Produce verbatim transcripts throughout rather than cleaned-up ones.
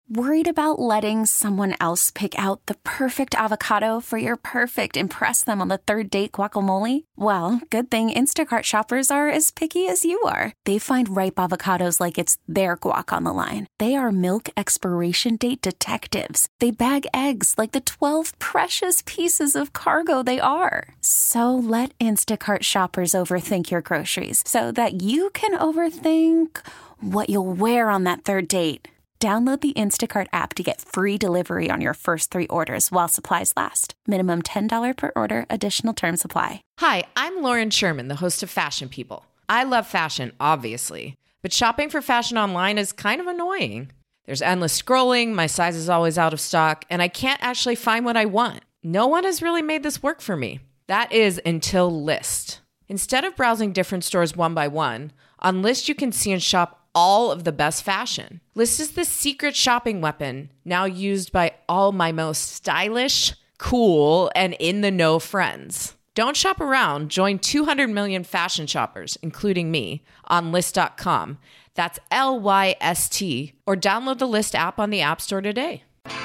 Worried about letting someone else pick out the perfect avocado for your perfect impress them on the third date guacamole? Well, good thing Instacart shoppers are as picky as you are. They find ripe avocados like it's their guac on the line. They are milk expiration date detectives. They bag eggs like the twelve precious pieces of cargo they are. So let Instacart shoppers overthink your groceries so that you can overthink what you'll wear on that third date. Download the Instacart app to get free delivery on your first three orders while supplies last. Minimum ten dollars per order. Additional terms apply. Hi, I'm Lauren Sherman, the host of Fashion People. I love fashion, obviously, but shopping for fashion online is kind of annoying. There's endless scrolling, my size is always out of stock, and I can't actually find what I want. No one has really made this work for me. That is until Lyst. Instead of browsing different stores one by one, on Lyst you can see and shop all of the best fashion. Lyst is the secret shopping weapon now used by all my most stylish, cool, and in-the-know friends. Don't shop around. Join two hundred million fashion shoppers, including me, on Lyst dot com. That's L Y S T. Or download the Lyst app on the App Store today.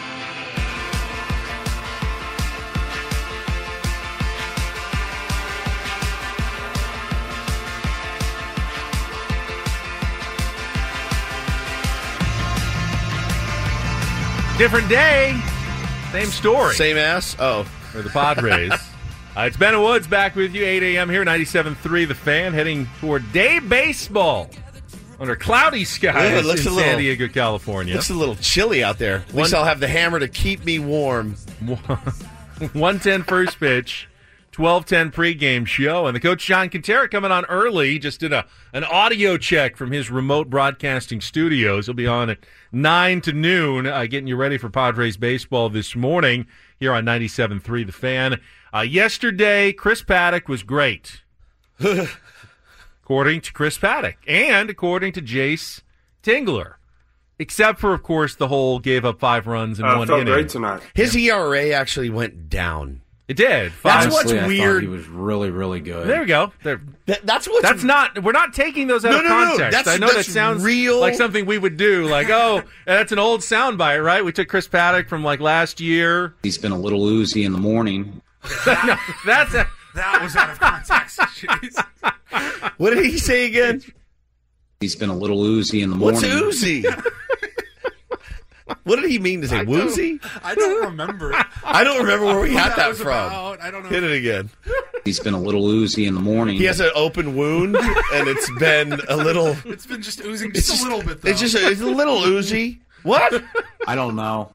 Different day, same story. Same ass? Oh. For the Padres. uh, it's Ben Woods back with you, eight a.m. here, ninety-seven point three The Fan, heading toward day baseball under cloudy skies yeah, in looks San a little, Diego, California. Looks a little chilly out there. At least I'll have the hammer to keep me warm. one ten first pitch, twelve ten pregame show. And the coach, John Kentera, coming on early. Just did a an audio check from his remote broadcasting studios. He'll be on at nine to noon, uh, getting you ready for Padres baseball this morning here on ninety-seven point three The Fan. Uh, yesterday, Chris Paddack was great, according to Chris Paddack, and according to Jace Tingler. Except for, of course, the whole gave up five runs in uh, one felt inning. Great tonight. His E R A actually went down. It did. That's Honestly, what's I weird. He was really, really good. There we go. There. That, that's what's That's not. We're not taking those out No, of no, no. context. That's- I know that's that sounds real. like something we would do. Like, oh, that's an old soundbite, right? We took Chris Paddack from like last year. He's been a little oozy in the morning. No, that's a, That was out of context. Jeez. What did he say again? He's been a little oozy in the morning. What's oozy? What did he mean to say? I Woozy? don't- I don't remember. I don't remember where we Who got that that was from. about, I don't know. Hit it again. He's been a little oozy in the morning. He has an open wound, and it's been a little. It's been just oozing It's just, just a little bit, though. It's just a, it's a little oozy. What? I don't know.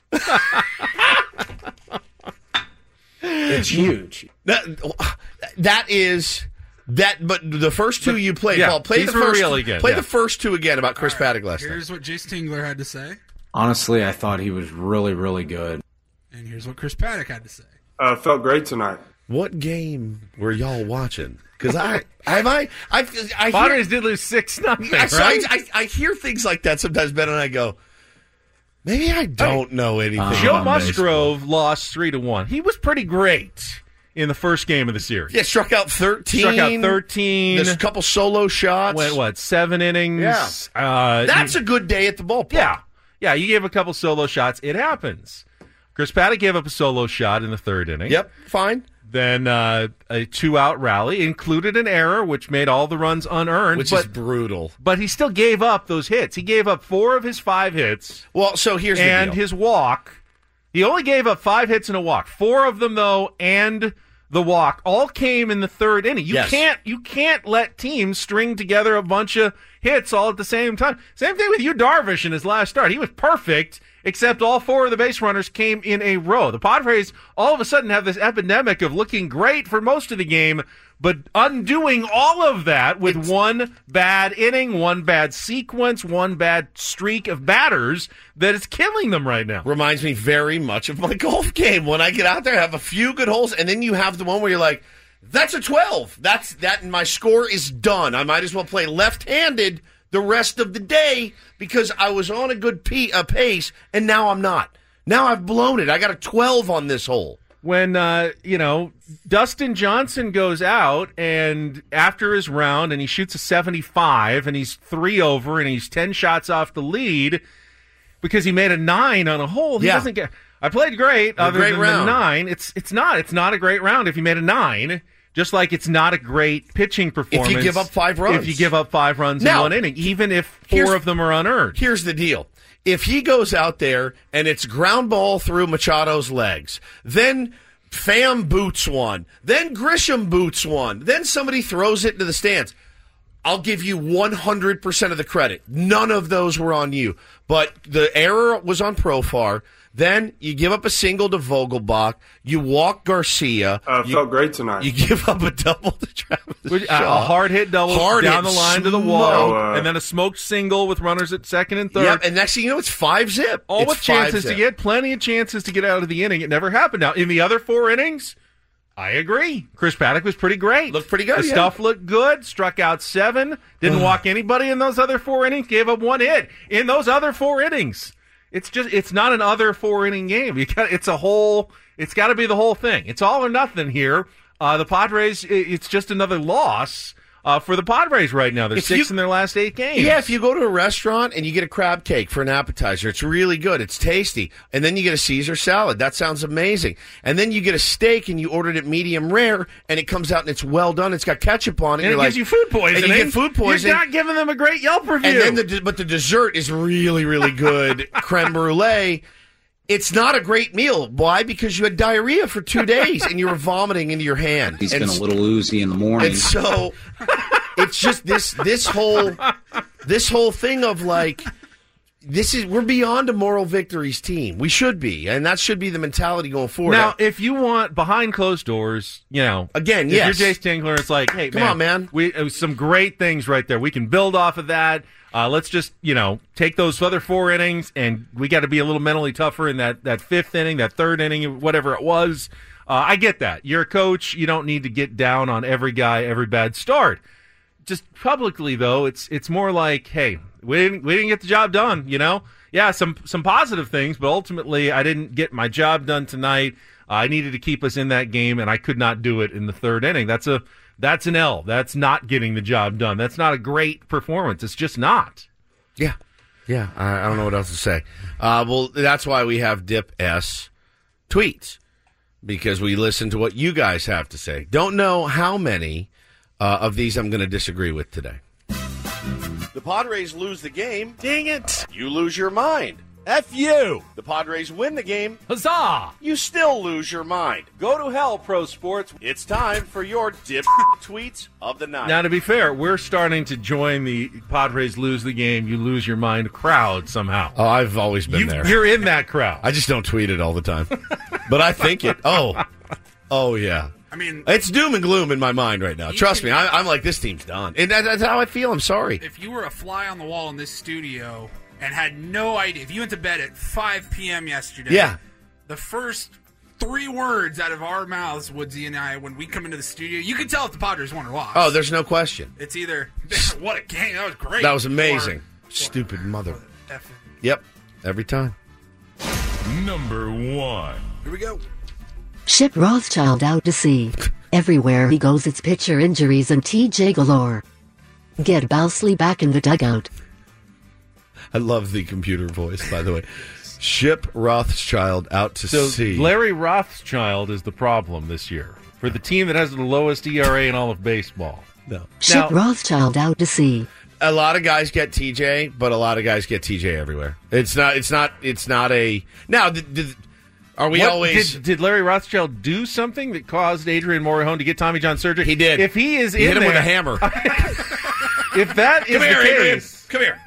It's huge. That that is that. But the first two you played, Yeah, Paul, play these the were first. really good, Play yeah. the first two again about Chris All right, Paddack last night. Here's what Jace Tingler had to say, Honestly, I thought he was really, really good. and here's what Chris Paddack had to say. Uh, felt great tonight. What game were y'all watching? Because I, I, I, I, I hear, Padres did lose six nothing. I, so Right? I, I, I hear things like that sometimes, Ben, and I go, maybe I don't know anything. Uh, Joe about Musgrove baseball. lost three to one. He was pretty great in the first game of the series. Yeah, struck out thirteen. Struck out thirteen. There's a couple solo shots. Went what? Seven innings. Yeah. Uh, That's a good day at the ballpark. Yeah. Yeah, you gave a couple solo shots. It happens. Chris Paddack gave up a solo shot in the third inning. Yep, fine. Then uh, a two-out rally included an error, which made all the runs unearned. Which but, is brutal. But he still gave up those hits. He gave up four of his five hits. Well, so here's the and deal. his walk. He only gave up five hits and a walk. Four of them, though, and the walk all came in the third inning. You Yes. can't you can't let teams string together a bunch of hits all at the same time. Same thing with Yu Darvish in his last start. He was perfect, except all four of the base runners came in a row. The Padres all of a sudden have this epidemic of looking great for most of the game, but undoing all of that with It's- one bad inning, one bad sequence, one bad streak of batters that is killing them right now. Reminds me very much of my golf game. When I get out there, I have a few good holes, and then you have the one where you're like, that's a twelve. That's that, and my score is done. I might as well play left-handed the rest of the day because I was on a good pe- uh, pace, and now I'm not. Now I've blown it. I got a twelve on this hole. When, uh, you know, Dustin Johnson goes out and after his round and he shoots a seventy-five and he's three over and he's ten shots off the lead, because he made a nine on a hole. He Yeah. doesn't get. I played great, other great than round. the nine. It's it's not. It's not a great round if you made a nine. Just like it's not a great pitching performance. If you give up five runs. If you give up five runs Now, in one inning, even if here's- four of them are unearned. Here's the deal. If he goes out there and it's ground ball through Machado's legs, then Pham boots one, then Grisham boots one, then somebody throws it into the stands, I'll give you one hundred percent of the credit. None of those were on you. But the error was on Profar. Then you give up a single to Vogelbach. You walk Garcia. Uh, you, felt great tonight. You give up a double to Travis Which- Shaw. A hard hit double Hard down hit the line to the smoke. wall, Uh, and then a smoked single with runners at second and third. Yep, and next thing you know, it's five zip. All it's with chances five to zip. get plenty of chances to get out of the inning. It never happened. Now, in the other four innings, I agree. Chris Paddock was pretty great. Looked pretty good, The yeah. stuff looked good. Struck out seven. Didn't walk anybody in those other four innings. Gave up one hit in those other four innings. It's just it's not an other four inning game. You got it's a whole. It's got to be the whole thing. It's all or nothing here. Uh, the Padres. it- It's just another loss uh, for the Padres right now. They're If six you- in their last eight games. Yeah, if you go to a restaurant and you get a crab cake for an appetizer, it's really good. It's tasty. And then you get a Caesar salad. That sounds amazing. And then you get a steak and you ordered it medium rare and it comes out and it's well done. It's got ketchup on it. and it You're gives like- you food poisoning. And you get food poisoning. You're not giving them a great Yelp review. And then the de- but the dessert is really, really good. Creme brulee. It's not a great meal. Why? Because you had diarrhea for two days and you were vomiting into your hand. He's and been a little oozy in the morning. And so it's just this this whole this whole thing of like this is we're beyond a moral victories team. We should be, and that should be the mentality going forward. Now, if you want behind closed doors, you know, Again, if yes. you're Jace Tingler, it's like, hey, Come man, on, man. we it was some great things right there. We can build off of that. Uh, let's just, you know, take those other four innings, and we got to be a little mentally tougher in that, that fifth inning, that third inning, whatever it was. Uh, I get that. You're a coach. You don't need to get down on every guy, every bad start. Just publicly, though, it's it's more like, hey, we didn't we didn't get the job done. You know, yeah, some some positive things, but ultimately, I didn't get my job done tonight. Uh, I needed to keep us in that game, and I could not do it in the third inning. That's a that's an L. That's not getting the job done. That's not a great performance. It's just not. yeah, yeah, I, I don't know what else to say. Uh, well, that's why we have Dip S tweets, because we listen to what you guys have to say. Don't know how many uh, of these I'm going to disagree with today. The Padres lose the game. Dang it! You lose your mind. F you! The Padres win the game. Huzzah! You still lose your mind. Go to hell, pro sports. It's time for your Dip tweets of the night. Now, to be fair, we're starting to join the Padres lose the game, you lose your mind crowd somehow. Oh, I've always been You, there. you're in that crowd. I just don't tweet it all the time. But I think it. Oh. Oh, yeah. I mean, It's doom and gloom in my mind right now. Trust me. I, I'm like, this team's done. And that, that's how I feel. I'm sorry. if you were a fly on the wall in this studio and had no idea, if you went to bed at five p.m. yesterday, Yeah. the first three words out of our mouths, Woodsy and I, when we come into the studio, you can tell if the Padres won or lost. Oh, there's no question. It's either, what a game, that was great. That was amazing. or- Stupid mother. F- Yep. Every time. Number one. Here we go. Ship Rothschild out to sea. Everywhere he goes, it's pitcher injuries and T J galore. Get Bousley back in the dugout. I love the computer voice, by the way. Ship Rothschild out to So sea. Larry Rothschild is the problem this year for the team that has the lowest E R A in all of baseball. No. Ship Now- Rothschild out to sea. A lot of guys get T J, but a lot of guys get T J everywhere. It's not. It's not. It's not a. Now, did, did, are we What- always? did, did Larry Rothschild do something that caused Adrian Morihone to get Tommy John surgery? He did. If he is he in hit him there, with a hammer. if that is Come the here, Adrian. case, Come here.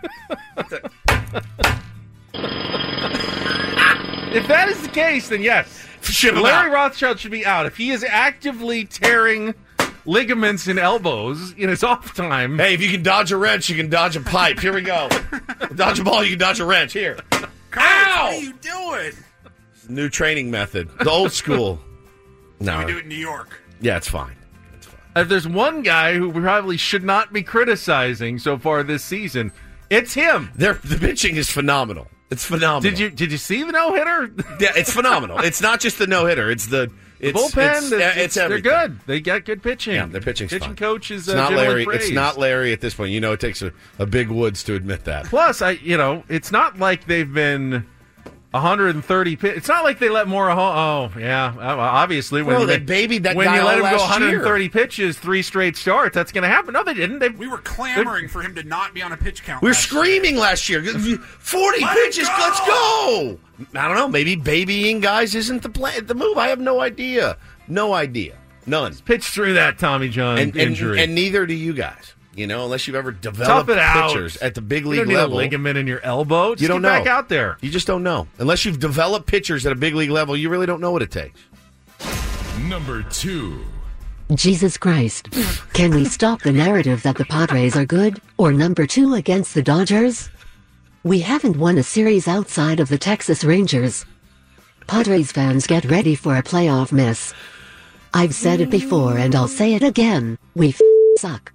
if that is the case, then yes, Ship him Larry out. Rothschild should be out. If he is actively tearing ligaments and elbows in his off time, Hey, if you can dodge a wrench, you can dodge a pipe. Here we go. Dodge a ball, you can dodge a wrench. Here. Coach, Ow! what are you doing? New training method. The old school. No. We do it in New York. Yeah, it's fine. It's fine. if there's one guy who probably should not be criticizing so far this season, it's him. They're, the pitching is phenomenal. It's phenomenal. Did you did you see the no hitter? Yeah, it's phenomenal. It's not just the no hitter. It's the The It's, bullpen, it's, it's, it's it's, they're everything. good. They got good pitching. Yeah, their pitching's pitching fine. coach is It's uh, not generally Larry. praised. It's not Larry at this point. You know, it takes a, a big Woods to admit that. Plus, I you know, it's not like they've been one hundred thirty. Pi- it's not like they let more. Oh, yeah. Obviously, when Well, you they let- babied that when guy you let all him go last one hundred thirty year. pitches, three straight starts, that's going to happen. No, they didn't. They, We were clamoring for him to not be on a pitch count. We were last screaming last year. Forty Let it pitches. go! Let's go. I don't know. Maybe babying guys isn't the plan. The move. I have no idea. No idea. None. pitched through that Tommy John And, and, injury. and neither do you guys. You know, unless you've ever developed Tough it out. pitchers at the big you league don't need level. a ligament in your elbow. Just You don't get back know. out there. You just don't know. Unless you've developed pitchers at a big league level, you really don't know what it takes. Number two. Jesus Christ. Can we stop the narrative that the Padres are good, or number two against the Dodgers? We haven't won a series outside of the Texas Rangers. Padres fans, get ready for a playoff miss. I've said it before and I'll say it again. We f- suck.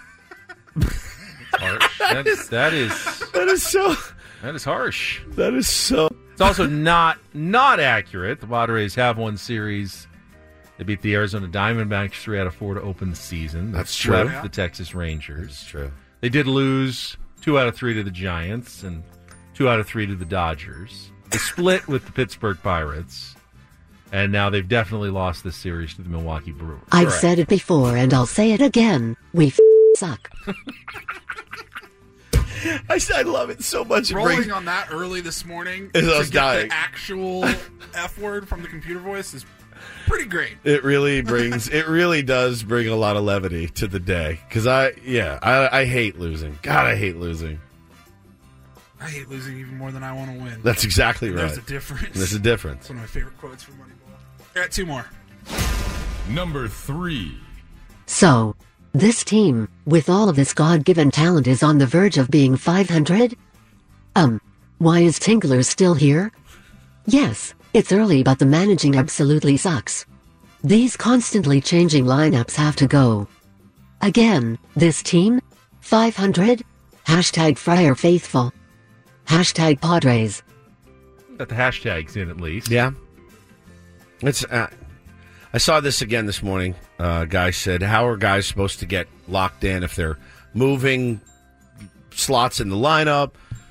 Harsh. That's, that is That is so. that is harsh. That is so. It's also not not accurate. The Padres have won series. They beat the Arizona Diamondbacks three out of four to open the season. They That's true. swept Yeah. the Texas Rangers. That's true. They did lose two out of three to the Giants and two out of three to the Dodgers. They split with the Pittsburgh Pirates, and now they've definitely lost this series to the Milwaukee Brewers. I've Correct. said it before and I'll say it again. We f- suck. I, I love it so much. It Rolling brings- on that early this morning As I to was get dying. the actual F word from the computer voice is pretty great. It really brings. It really does bring a lot of levity to the day. Because I, yeah, I, I hate losing. God, I hate losing. I hate losing even more than I want to win. That's exactly right. There's a difference. There's a difference. It's one of my favorite quotes from Moneyball. I got two more. Number three. So, this team, with all of this God-given talent, is on the verge of being five hundred? Um, why is Tinkler still here? Yes, it's early, but the managing absolutely sucks. These constantly changing lineups have to go. Again, this team? five hundred? Hashtag Friar Faithful. Hashtag Padres. Got the hashtags in at least. Yeah. It's. Uh, I saw this again this morning. Uh, a guy said, "How are guys supposed to get locked in if they're moving slots in the lineup?"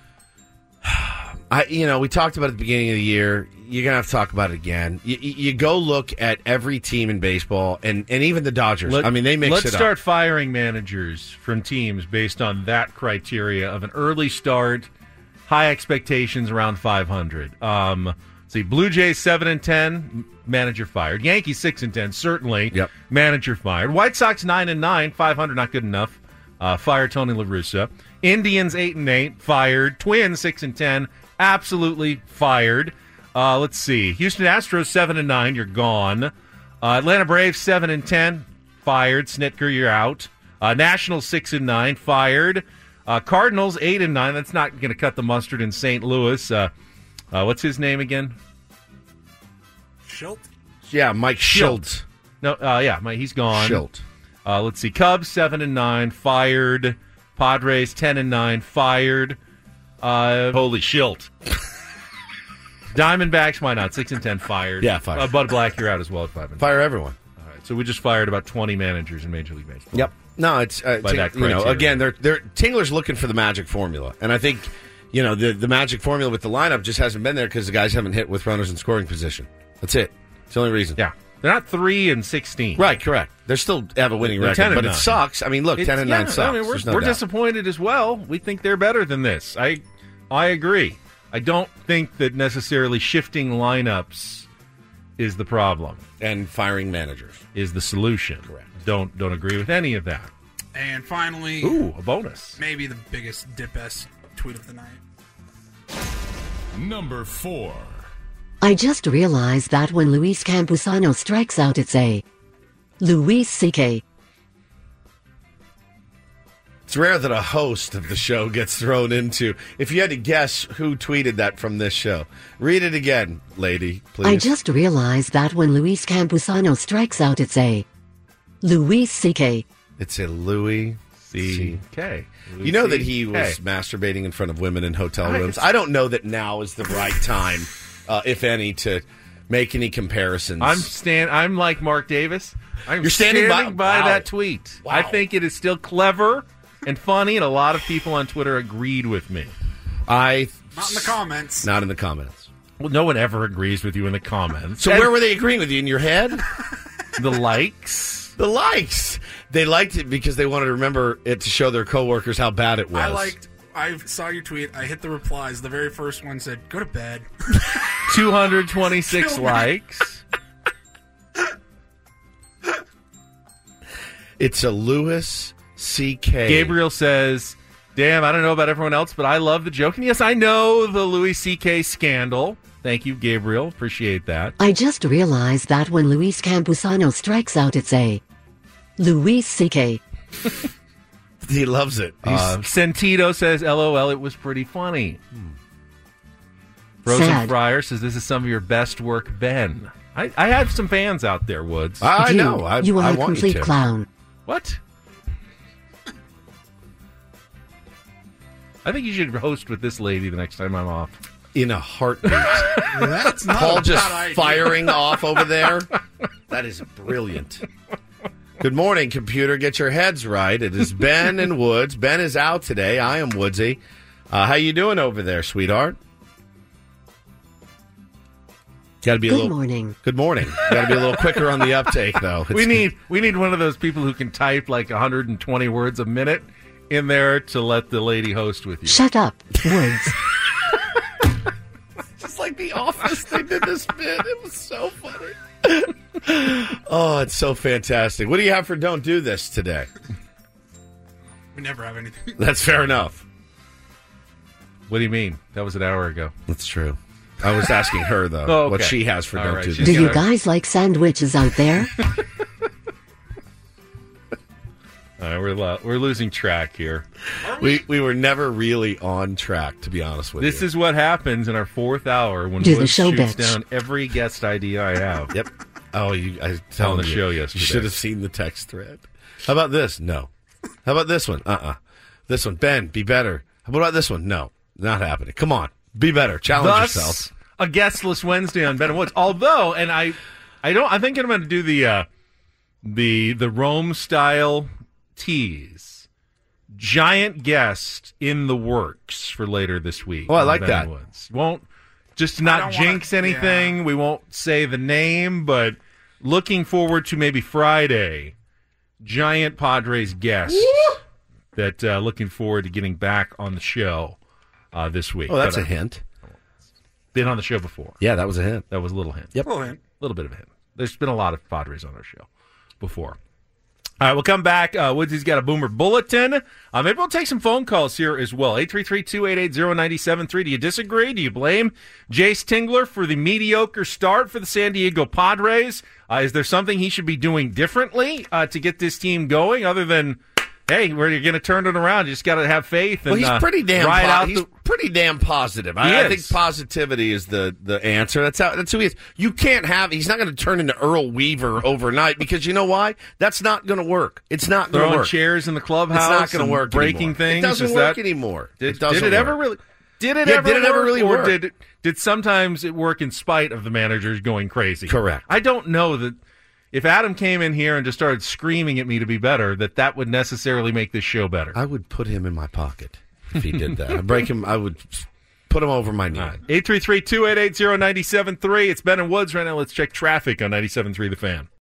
I, you know, we talked about it at the beginning of the year. You're gonna have to talk about it again. You, you you go look at every team in baseball, and, and even the Dodgers. Let- I mean, they mix Let's it start up. firing managers from teams based on that criteria of an early start, high expectations around five hundred. Um, let's see, Blue Jays seven and ten, manager fired. Yankees six and ten, certainly. Yep. Manager fired. White Sox nine and nine, five hundred, not good enough. Uh, fired Tony La Russa. Indians eight and eight, fired. Twins six and ten, absolutely fired. Uh, let's see. Houston Astros seven and nine, you're gone. Uh, Atlanta Braves seven and ten, fired. Snitker, you're out. Uh, Nationals six and nine, fired. Uh, Cardinals eight and nine. That's not going to cut the mustard in Saint Louis. Uh, uh, what's his name again? Schilt? Yeah, Mike Schultz. No, uh, yeah, my, he's gone. Schilt. Uh, let's see. Cubs seven and nine, fired. Padres ten and nine, fired. Uh, holy shilt. Diamondbacks, why not? Six and ten, fired. Yeah, fired. Uh, Bud Black, you're out as well at five and Fire everyone. All right, so we just fired about twenty managers in Major League Baseball. Yep. No, it's uh, By Ting- that you know. criteria. Again, they're they're Tingler's looking for the magic formula, and I think you know the the magic formula with the lineup just hasn't been there because the guys haven't hit with runners in scoring position. That's it. It's the only reason. Yeah, they're not three and sixteen. Right. Correct. They still have a winning They're record, ten and but it nine. sucks. I mean, look, It's- ten and yeah, nine sucks. I mean, we're There's no we're doubt. disappointed as well. We think they're better than this. I I agree. I don't think that necessarily shifting lineups is the problem. And firing managers is the solution. Correct. Don't don't agree with any of that. And finally, Ooh, a bonus. maybe the biggest dip-ass tweet of the night. Number four. I just realized that when Luis Campusano strikes out, it's a Luis C K. It's rare that a host of the show gets thrown into. If you had to guess who tweeted that from this show, read it again, lady, please. I just realized that when Luis Campusano strikes out, it's a Luis C K. It's a Louis C K. You know that he was masturbating in front of women in hotel I- rooms. I don't know that now is the right time, uh, if any, to make any comparisons. I'm stand. I'm like Mark Davis. I'm You're standing, standing by, by wow. that tweet. Wow. I think it is still clever and funny, and a lot of people on Twitter agreed with me. I Not in the comments. Not in the comments. Well, no one ever agrees with you in the comments. So And where were they agreeing with you? In your head? the likes? The likes. They liked it because they wanted to remember it to show their coworkers how bad it was. I liked. I saw your tweet. I hit the replies. The very first one said, "Go to bed." two hundred twenty-six likes. It's a Louis C K. Gabriel says, damn, I don't know about everyone else, but I love the joke. And yes, I know the Louis C K scandal. Thank you, Gabriel. Appreciate that. I just realized that when Luis Campusano strikes out, it's a Louis C K. He loves it. Uh, Sentito says, LOL, it was pretty funny. Hmm. Rosen Sad. Fryer says, this is some of your best work, Ben. I, I have some fans out there, Woods. I you, know. I, you are I a want complete you to. clown. What? I think you should host with this lady the next time I'm off. In a heartbeat. That's not Paul a just bad idea. firing off over there. That is brilliant. Good morning, computer. Get your heads right. It is Ben and Woods. Ben is out today. I am Woodsy. Uh, how you doing over there, sweetheart? Got to be a Good little. morning. Good morning. Got to be a little quicker on the uptake, though. We It's- need we need one of those people who can type like one hundred twenty words a minute in there to let the lady host with you. Shut up, Woods. Just like The Office, they did this bit. It was so funny. Oh, it's so fantastic. What do you have for Don't Do This today? We never have anything. That's fair enough. What do you mean? That was an hour ago. That's true. I was asking her, though, Oh, okay. what she has for All Don't right, Do she's This. Do you gonna- guys like sandwiches out there? All right, we're lo- we're losing track here. We we were never really on track, to be honest with This you. is what happens in our fourth hour when Do the Woods show, shoots bitch. down every guest idea I have. Yep. Oh, you, I was On telling the you, show you yesterday. should have seen the text thread. How about this? No. How about this one? Uh-uh. This one. Ben, be better. What about this one? No. Not happening. Come on. Be better. Challenge Thus, yourself. a guestless Wednesday on Ben and Woods. Although, and I, I don't. I think I'm going to do the uh, the the Rome style tease. Giant guest in the works for later this week. Oh, I on like Ben that. and Woods. Won't just to not don't jinx wanna- anything. yeah. We won't say the name, but looking forward to maybe Friday. Giant Padres guest that uh, looking forward to getting back on the show uh, this week. Oh, that's But, a uh, hint. Been on the show before. Yeah, that was a hint. That was a little hint. Yep. Well, then. A little bit of a hint. There's been a lot of Padres on our show before. All right, we'll come back. Uh, Woodsy's got a Boomer Bulletin. Uh, maybe we'll take some phone calls here as well. eight three three, two eight eight, zero nine seven three. Do you disagree? Do you blame Jace Tingler for the mediocre start for the San Diego Padres? Uh, is there something he should be doing differently uh, to get this team going other than, hey, we're going to turn it around? You just got to have faith and Well, he's uh, pretty damn. ride po- out he's the... pretty damn positive. He I, I is. think positivity is the, the answer. That's how. That's who he is. You can't have. He's not going to turn into Earl Weaver overnight because you know why? That's not going to work. It's not going to Throwing work. chairs in the clubhouse. It's not going and to work. Breaking anymore. things. It doesn't Is work that- anymore. Did, it doesn't did it ever work. really? Did it Yeah, ever? did it ever work, really or work? Did it, did sometimes it work in spite of the managers going crazy? Correct. I don't know that if Adam came in here and just started screaming at me to be better, that that would necessarily make this show better. I would put him in my pocket if he did that. I'd break him. I would put him over my knee. eight three three, two eight eight, zero nine seven three. It's Ben and Woods right now. Let's check traffic on ninety-seven point three The Fan.